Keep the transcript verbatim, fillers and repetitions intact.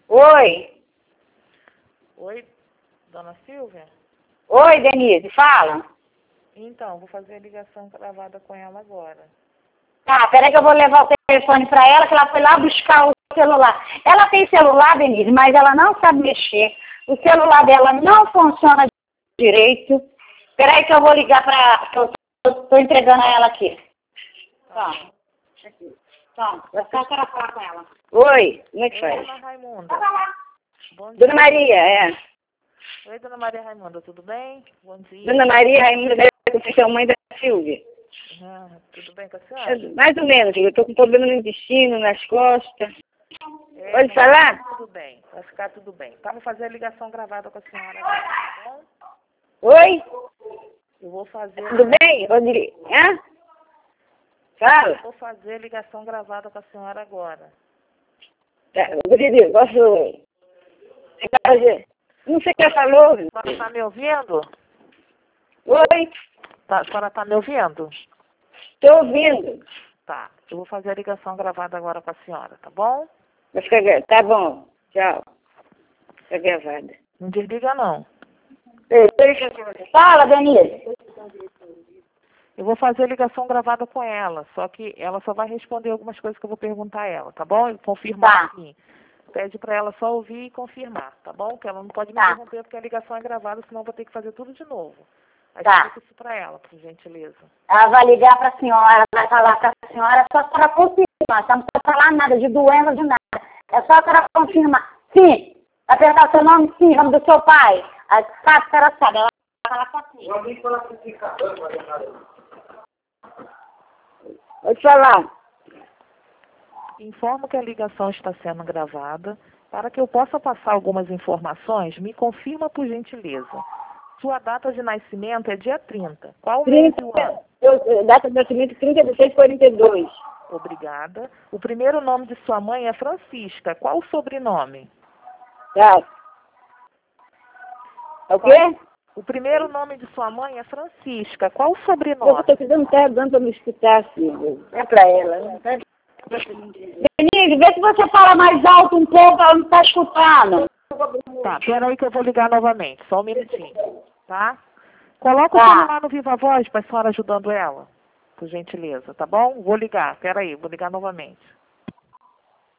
Oi. Oi, dona Silvia? Oi, Denise, fala. Então, vou fazer a ligação gravada com ela agora. Tá, peraí que eu vou levar o telefone pra ela, que ela foi lá buscar o celular. Ela tem celular, Denise, mas ela não sabe mexer. O celular dela não funciona direito. Peraí que eu vou ligar pra... que eu tô entregando a ela aqui. Tá. Aqui. Tá, vai ficar para falar com ela. Oi, como é que Oi, faz? dona Raimunda. Bom dia. Dona Maria, é. Oi, dona Maria Raimunda, tudo bem? Bom dia. Dona Maria Raimunda, que é a mãe da Silvia. Ah, tudo bem com a senhora? É, mais ou menos, eu tô com problema no intestino, nas costas. É, Pode mas falar? Tudo bem, vai ficar tudo bem. Tá, vou fazer a ligação gravada com a senhora agora, tá bom? Oi? Eu vou fazer... Tudo bem, Rodrigo? Hã? Fala. Vou fazer a ligação gravada com a senhora agora. Tá, Rodrigo, posso... Não sei o que ela falou. A senhora tá me ouvindo? Oi? Tá, a senhora tá me ouvindo? Tô ouvindo. Tá, eu vou fazer a ligação gravada agora com a senhora, tá bom? Vai ficar gra- Tá bom, tchau. Tá gravada. Não desliga não. Ei, deixa eu- Fala, Denise. Eu vou fazer a ligação gravada com ela, só que ela só vai responder algumas coisas que eu vou perguntar a ela, tá bom? E confirmar Tá. sim. Pede para ela só ouvir e confirmar, tá bom? Que ela não pode me Tá. interromper porque a ligação é gravada, senão eu vou ter que fazer tudo de novo. Aí Tá. explica isso para ela, por gentileza. Ela vai ligar pra senhora, vai falar pra senhora, só para confirmar. Só não precisa falar nada de doença, de nada. É só para confirmar. Sim. Vai perguntar o seu nome, sim, o nome do seu pai. A sabe, a senhora sabe. Ela vai falar com a senhora. Pode falar. Informo que a ligação está sendo gravada. Para que eu possa passar algumas informações, me confirma por gentileza. Sua data de nascimento é dia trinta. Qual o mês e o ano? Eu, eu, data de nascimento trinta de seis de quarenta e dois. Obrigada. O primeiro nome de sua mãe é Francisca. Qual o sobrenome? Tá. É o quê? O primeiro nome de sua mãe é Francisca. Qual o Eu sobrenome? estou precisando estar dando para me escutar, filho. É para ela. Né? Denise, vê se você fala mais alto um pouco, ela não está escutando. Tá, peraí que eu vou ligar novamente. Só um minutinho, tá? Coloca Tá. o celular no Viva Voz para a senhora ajudando ela, por gentileza, tá bom? Vou ligar, peraí, vou ligar novamente.